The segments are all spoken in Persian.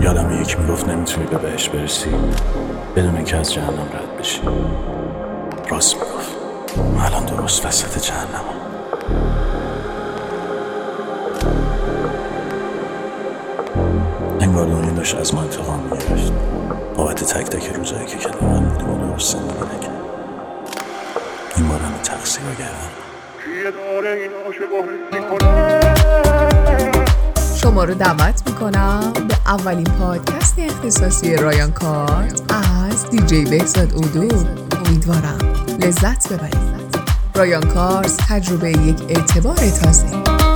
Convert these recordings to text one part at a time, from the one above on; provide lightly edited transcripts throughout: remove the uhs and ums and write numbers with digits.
یادم یکی میگفت نمیتونی به بهشت برسی بدون اینکه از جهنم رد بشی. راست میگفت. الان درست وسط جهنمم. انگار دنیا داشت از ما انتقام میگرفت بابت تک تک روزایی که کنار هم بودیم و درست زندگی نکرد. این بار همه تقصیر رو شما رو دعوت میکنم به اولین پادکست اختصاصی رایان کارز از دیجی بهزاد اودو. امیدوارم لذت ببرید. رایان کارز، تجربه یک اعتبار تازه.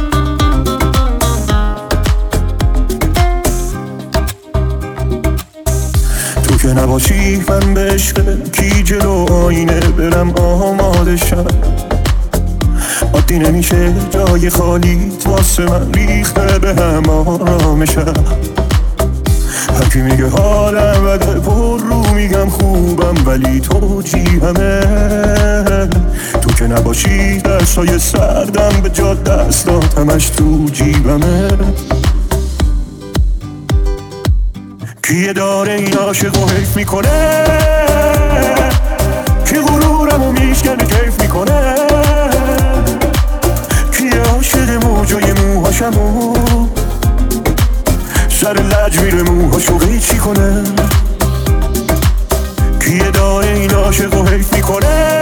تو که نباشی من به عشق کی جلو آینه برم آماده شم. عادی نمیشه جای خالی واسه من ریخته به هم آرامشم. هرکی میگه حالم بده پر رو میگم خوبم ولی تو جیبمه. تو که نباشی دستای سردم به جا دستات همش تو جیبمه. کیه داره این عاشق و حیف میکنه؟ کی غرورمو میشکنه کیف میکنه؟ کیه عاشق موجای موهاشمو سر لج میره موهاشو قیچی کنه؟ کیه داره این عاشق و حیف میکنه؟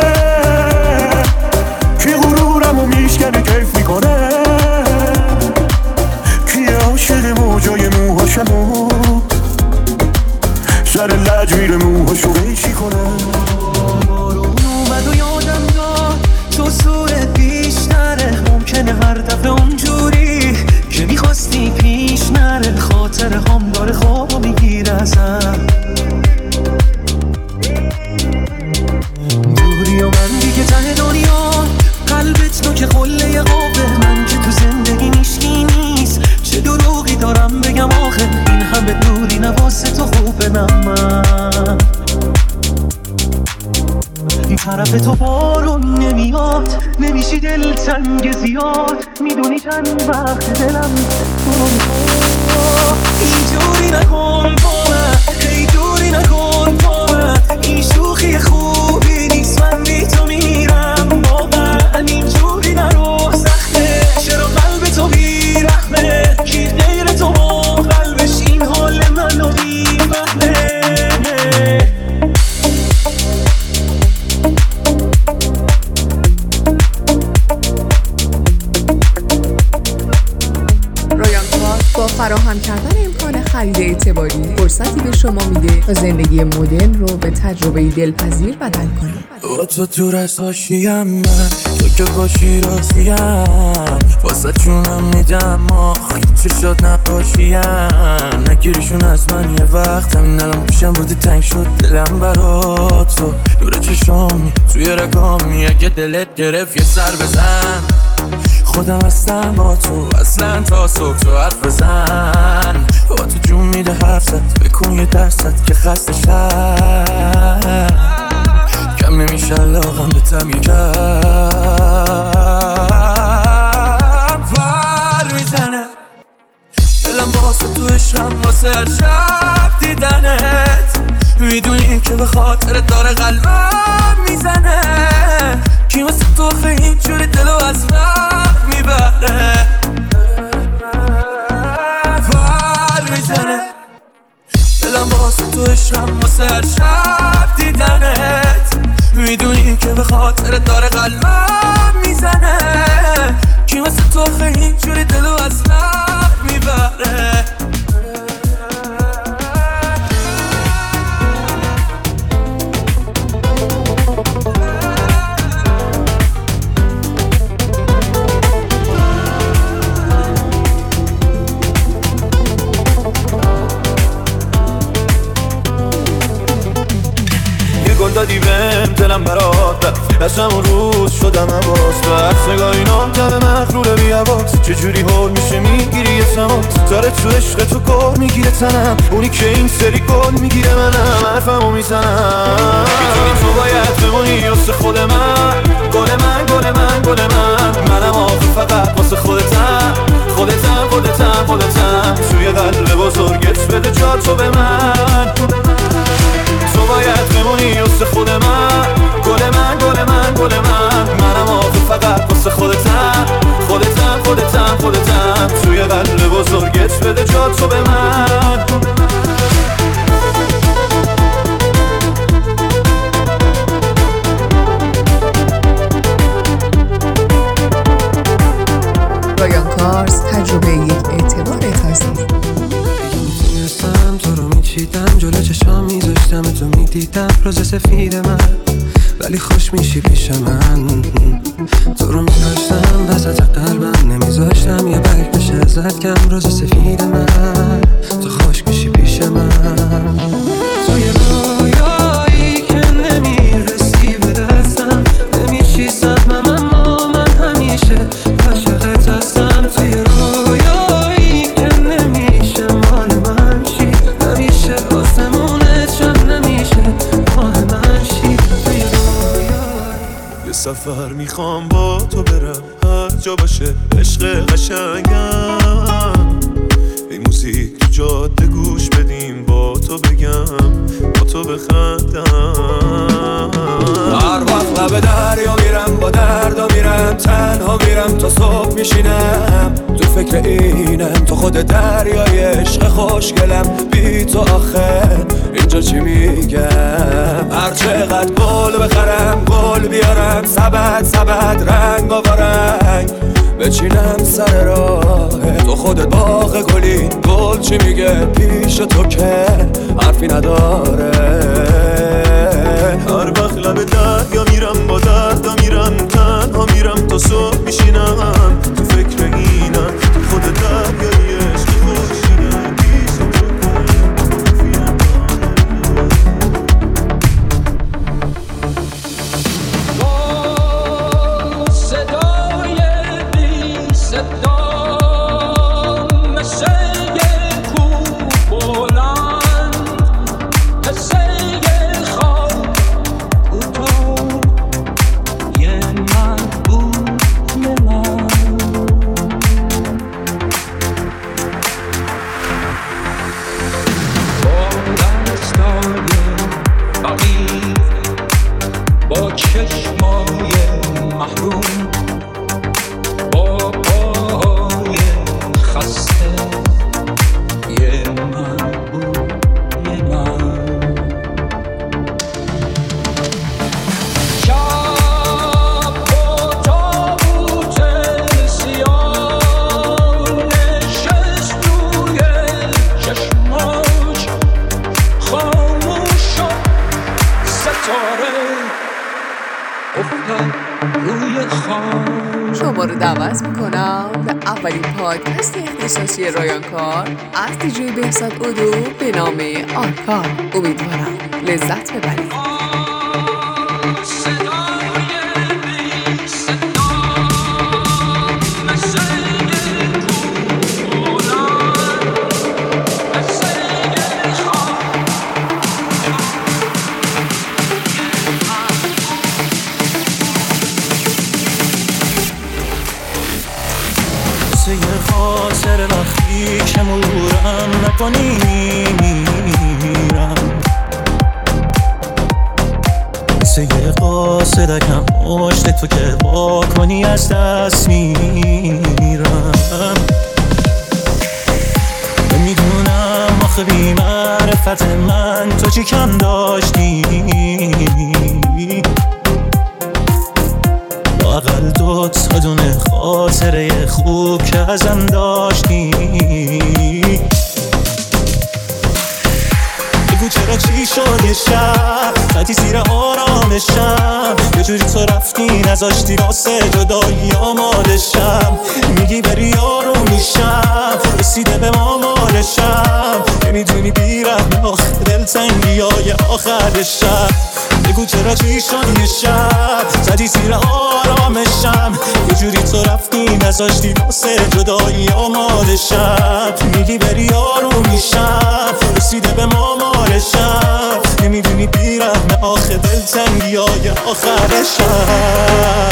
کی غرورمو میشکنه کیف میکنه؟ کیه عاشق موجای موهاشمو سر لج میره موهاشو قیچی کنه؟ بارون اومد و یادم داد تو صورت پیش نره. ممکنه هر دفعه اونجوری که میخواستی پیش نره. خاطر هم داره خوابو میگیره ازم. دوری و من دیگه ته دنیا قلبت تو که قله قابه. من که تو زندگی نیشکی نیست چه دروغی دارم بگم آخه. این همه دوری نواسه تو خوبه من این طرف تو بارون نمیاد. نمیشی دل تنگ زیاد. میدونی چند وقت دلم اینجوری نکن با من. ای دوری نکن با من. این شوخی خوبی نیست. من بی تو میرم با من. اینجوری نرو سخته. چرا قلب تو بیرحمه؟ کی غیر تو با قلبش این حال منو بیفهمه؟ با فراهم کردن امکان خرید اعتباری فرصتی به شما میده تا زندگی مدرن رو به تجربه دلپذیر بدل کنید. با تو دور از حاشیم من تو که باشی راضیم. واسه چونم میدم آخی چه شد نباشیم. نگیریشون از من یه وقت همین الان پیشم بودی تنگ شد دلم برات. تو دور چشامی توی رگامی اگه دلت گرفت یه سر بزن. خودم هستم با تو اصلا تا صبح تو حرف بزن. با تو جون میده حرف زد بکن یه درصد که خسته شد. کم نمیشه علاقم به تم یکم ور میزنه. دلم واسه تو عشقم واسه هر شب دیدنت. میدونی که به خاطر داره قلبم میزنه. کی واسه تو خیلی اینجوری دلو از وقت میبره. ور میزنه. دلم واسه تو عشقم واسه هر شب دیدنت. میدونی که به خاطر داره قلبم میزنه. کی واسه تو خیلی اینجوری دلو از وقت میبره. دادی بهم دلم برات رفت. از همون روز شدم عباس. تو هر سگاه اینا دم مغروره بی عباس. چجوری حال میشه میگیری یه سمات. داره تو عشق تو گل میگیره تنم. اونی که این سری گل میگیره منم حرفمو میزنم. میدونی تو باید بمونی واسه خود من. گل من گل من گل من. منم آخه فقط واسه خودتم. خودتم خودتم خودتم. توی قلب بزرگت بده جا تو به من. تو باید بمونی واسه خود من، گل من گل من گل من. منم آخه فقط واسه خودتم، خودتم خودتم خودتم. توی قلب بزرگت بده جا تو به من. رایان کارز، تجربه یک اعتبار تازه. میتونستم تو رو میچیدم، جلو چشام میذاشتم تو میدیدم روز سفید من، ولی خوش میشی پیش من. تو رو میداشتم وسط قلبم، نمیذاشتم یه برگ بشه ازت کم. روز سفید من، تو خوش میشی پیش من. تو یه رویایی که نمیرسی به دستم، نمیشی سهمم اما من همیشه عاشقت هستم. تو یه رویایی که نمیشه مال من شی، همیشه آسمونت شم نمیشه مال من شی. تو یه رویایی یه سفر میخوام با تو برم، هر جا باشه عشق قشنگم. این موزیک تو جاده گوش بدیم، با تو بگم با تو بخندم. هر وقت لب دریا میرم با دردا میرم، تنها میرم تا صبح میشینم. تو فکر اینم تو خود دریای عشق خوشگلم. بی تو آخه اینجا چی میگم؟ هر چقدر گل بخرم گل بیارم، سبد سبد رنگ و رنگ بچینم سر راه تو. خودت باغ گلی، گل چی میگه پیش تو که حرفی نداره. هر وقت لب دریا میرم با دردا میرم، تنها میرم تا صبح میشینم. تو فکر اینم تو خود دریای عشق خوشگلم. با چشمای محروم، با پاهای خسته، یه من بود یه من. شب با تابوت سیاه نشست روی چشماش، خاموش شد ستاره شما رو دعوت میکنم به اولین پادکست اختصاصی رایان کار از دیجی بهزاد اودو به نام آرکا. امیدوارم لذت ببرید. یه خاطر وقتی که مرورم نکنی میرم، مثل یه قاصدکم پشت تو که با کنی از دست میرم. نمیدونم آخه بی معرفت من تو چی کم داشتی، لااقل دوتا دونه خاطره خوب که ازم داشتی. بگو چرا چی شد یه شب زدی زیر آرامشم، یه جوری تو رفتی نذاشتی واسه جدایی آمادشم. میگی بری یارو میشم، رسیده به ما مالشم. نمیدونی بیرم آخه دلتنگی های آخر شب. بگو چرا چی شد یه شب زدی زیر آرامشم، یه جوری تو رفتی نذاشتی واسه جدایی آمادشم. میگی بری یارو میشم، رسیده به ما مالشم. نمیدونی بیرم آخه دلتنگی های آخر شب،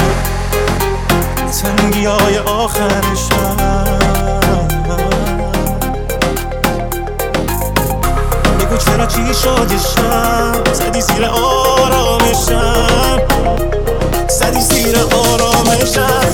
تنگی های آخر شب. زدی شادشم، زدی زیر آرامشم، زدی زیر آرامشم.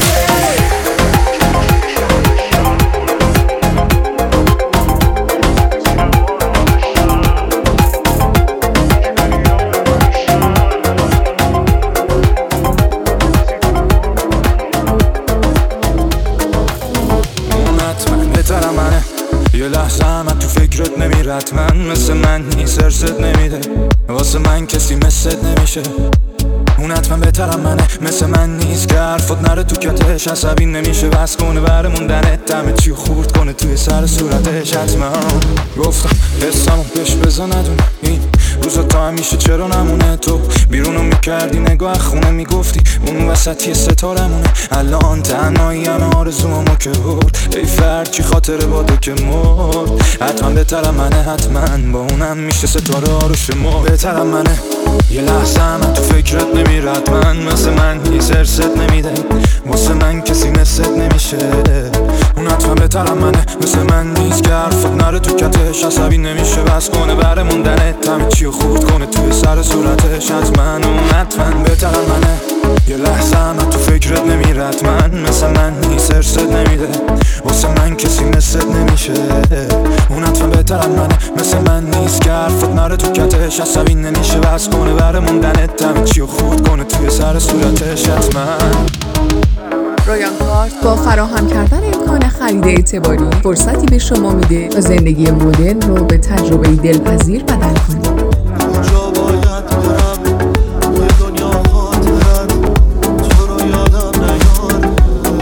یه لحظه هم تو فکرت نمیره، حتما مثل من نیست، ارزت نمیده، واسه من کسی مثلت نمیشه. اون حتما بهترم منه، مثل من نیست که حرفات نره تو کتش، عصبی نمیشه بس کنه بره موندنت، همه چی خورد کنه توی سر صورتش. حتما گفتم حسمو بهش بزا ندونه، این روزا تا همیشه چرا نمونه، تو بیرونو میکردی نگاه خونه میگفتی اون وسطی ستارمونه. الان تنهایی همه آرزومو که برد، ای فرد چی خاطره باده که مرد. حتما بهترم منه، حتما با اونم میشه ستاره ها رو شما. بهترم منه، یه لحظه هم تو فکرت نمیره، حتما مثل من نیست، ارزت نمیده، واسه من کسی مثلت نمیشه. اون حتما بهترم منه، مثل من نیست که حرفت نره تو کتش، عصبی نمیشه بس کنه بره موندنت، همه چی رو خورد کنه توی سر صورتش. حتما اون حتما بهترم منه، یه لحظه هم تو فکرت نمیره، حتما مثل من نیست، ارزت نمیده، واسه من کسی مثلت نمیشه. اون حتما بهترم منه، مثل من نیست که حرفت نره تو کتش، عصبی نمیشه بس کنه بره موندنت، همه چی رو خورد کنه توی سر صورتش. حتما رایان کارت با فراهم کردن امکان خرید اعتباری فرصتی به شما میده تا زندگی مدرن رو به تجربه دلپذیر بدل کنید. کجا باید برم توی دنیا خاطرم تو رو یادم نیاره.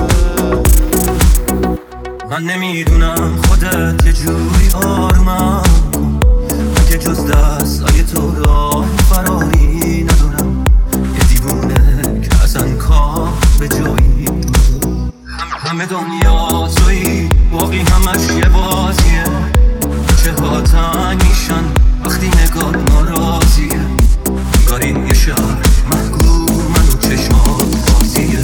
من نمیدونم خودت یه جوری آرومم که جز دستای تو راه فراری ندونم، یه دیوونه که اصلا کار به جایی، همه دنیا تویی باقی همش یه بازیه، چه ها تنگ میشن وقتی نگاه ناراضیه، انگاری یه شهر محگور منو چشمات بازیه.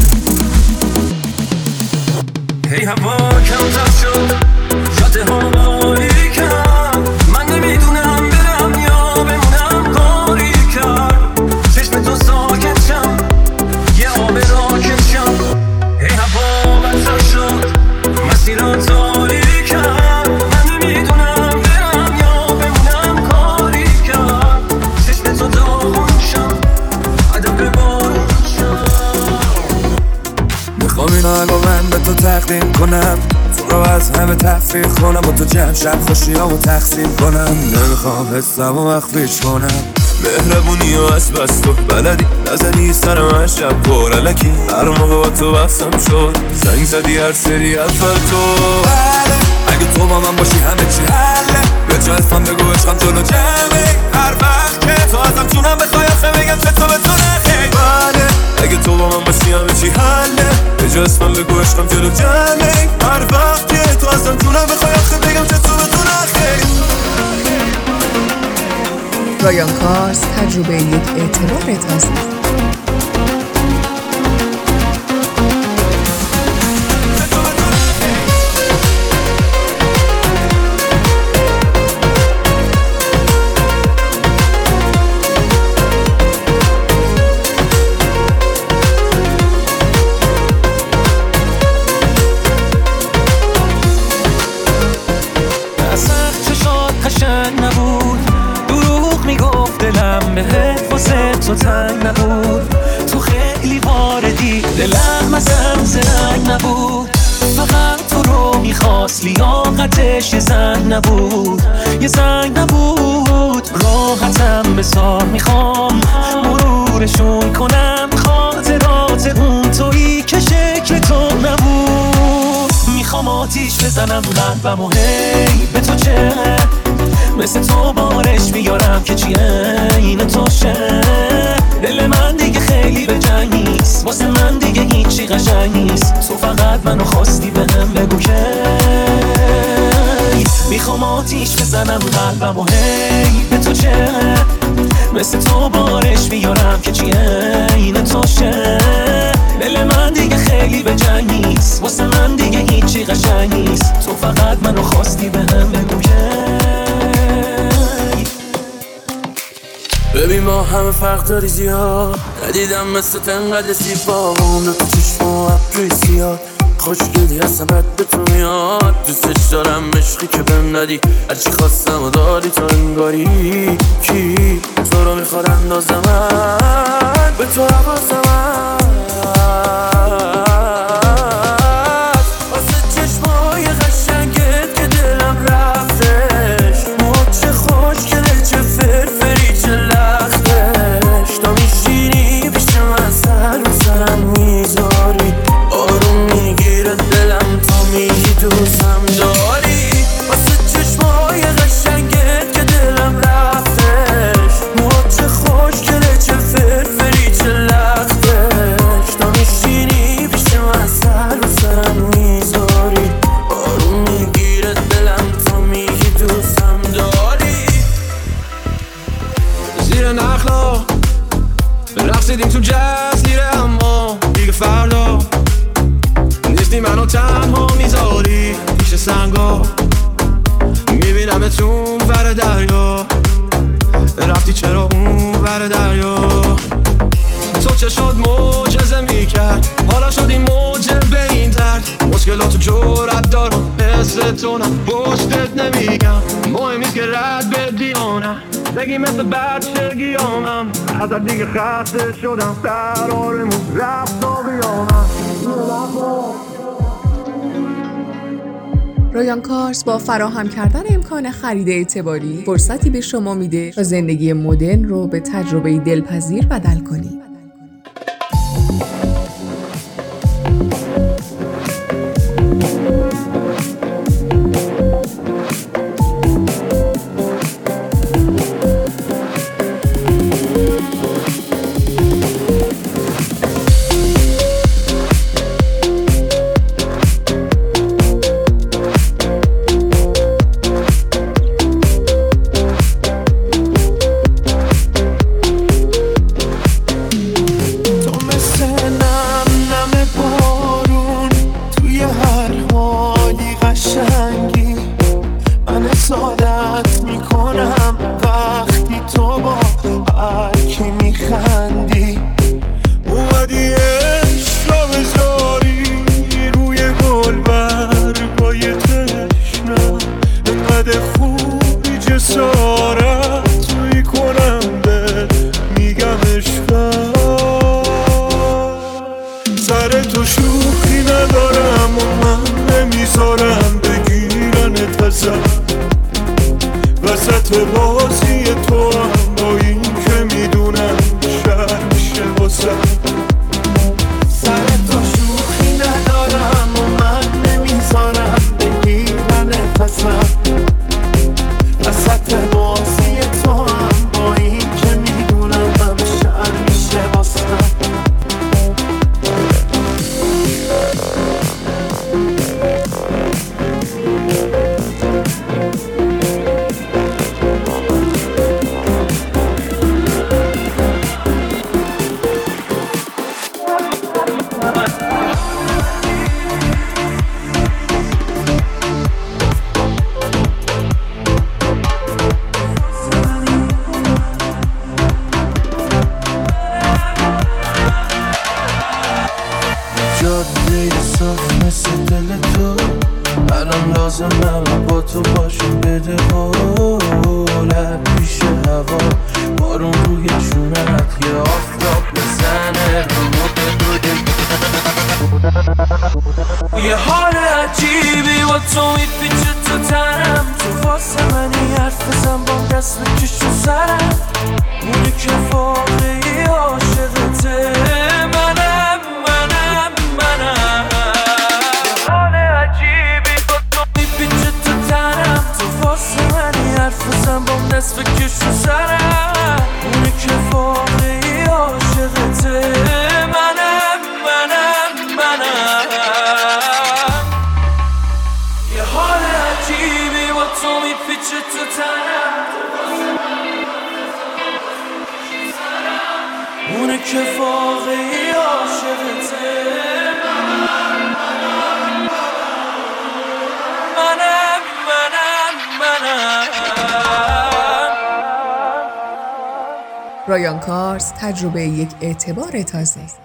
هی هوا کمتر شد جاده ها باریکم، من نمیدونم برم یا بمونم کاری کرد، چشم تو ساکت شم یه آب راکت شم. هی هوا بدتر شد مسیران تاریکم، من نمیدونم برم یا بمونم کاری کرد، چشم تو داغون شم عدم بارون شم. میخوام این آهنگو من به تو تقدیم کنم، تو رو از همه تفریح کنم، با تو جمع شب خوشیامو تقسیم کنم، نمیخوام حسمو مخفیش کنم. مهربونی و از بس تو بلدی نزدی سر من شب پرلکی، هر موقع با تو بحثم شد زنگ زدی هر سری اول تو. اگه تو با من باشی همه چی حله، به جا اسمم بگو عشقم جلو جمعه، هر وقت که تو ازم جونم بخوای آخه بگم چه تو به تو نخی. بله اگه تو با من باشی همه چی حله، به جا اسمم بگو عشقم جلو جمعه، هر وقت که تو ازم جونم بخوای آخه بگم چه تو به تو نخی. رایان کارت تجربه یک اعتبار تازه. تو تنگ نبود، تو خیلی واردی دلم ازم زنگ نبود، فقط تو رو میخواست لیاقتش یه زنگ نبود، یه زنگ نبود. راحتم بذار میخوام مرورشون کنم، خاطرات اون تویی که شکل تو نبود. میخوام آتیش بزنم قلبم و هی به تو چه مثل تو بارش میارم که چیه این توشه. دل من دیگه خیلی به جنگ نیست، واسه من دیگه هیچی قشنگ نیست، تو فقط منو خواستی بهم بگو که میخوام آتیش بزنم قلبم و هی به تو چه مثل تو بارش میارم که چیه این توشه. دل من دیگه خیلی به جنگ نیست، واسه من دیگه هیچی قشنگ نیست، تو فقط منو خواستی بهم بگو که ببین ما همه فرق داری زیاد، ندیدم مثل تنقدر سیبا و اون تو چشم و ابروی زیاد. خوشگلی هستم بد به تو میاد، دوستش دارم عشقی که بهم ندی، هرچی خواستم و داری تو انگاری. کی تو رو میخواد اندازمت به تو حواسمت، واسه چشمای قشنگت که دلم رفتش، چه خوشگله چه فرفری چه لختش، تا میشینی پیش من سر و سرم میذاری، آروم میگیره دلم تا میگی دوستم داری. واسه چشمای قشنگت که دلم رفتش، چه خوشگله چه فرفری چه لختش، تا میشینی پیش من سر و سرم میذاری، آروم میگیره دلم تا میگی دوستم داری. زیر نخلا رقصیدیم تو جزیره، اما دیگه فردا نیستی منو تنها میذاری پیش سنگا. میبینم تو ور دریا، رفتی چرا اون ور دریا؟ تو چه شد معجزه میکرد، حالا شد این موجه به این درد. مشکلاتو جرأت دارم مثل تو نه پشتت نمیگم، مهم نیست که رد بدی آنم، بگی مثل بچگیامم، ازت دیگه خسته شدم، قرارمون رفت تا قیامت. رایان کارز با فراهم کردن امکان خرید اعتباری فرصتی به شما میده تا زندگی مدرن رو به تجربه دلپذیر بدل کنید. وسط بازی تو هم با این که میدونم شهر میشه واسه سر تو شوخی ندارم و من نمیذارم بگیرن نفسم، وسط بازی تو هم با این که میدونم هم شهر میشه واسه. جاده صاف مثل دل تو، الان لازمم با تو باشم، بده قولت پیش هوا، بارون روی چونت یه آفتاب بزنه یه حال عجیبی با تو میپیچه تو تنم، تو واسه منی حرف بزن با دست بکش تو سرم، اونی که واقعی عاشقته منم. یه حال عجیبی با تو میپیچه تو تنم، تو واسه منی حرف بزن با دست بکش تو سرم، اونی که واقعی عاشقته منم. یه حال عجیبی با تو میپیچه تو تنم، اونه که واقعی عاشقته منم. رایان کارز، تجربه یک اعتبار تازه.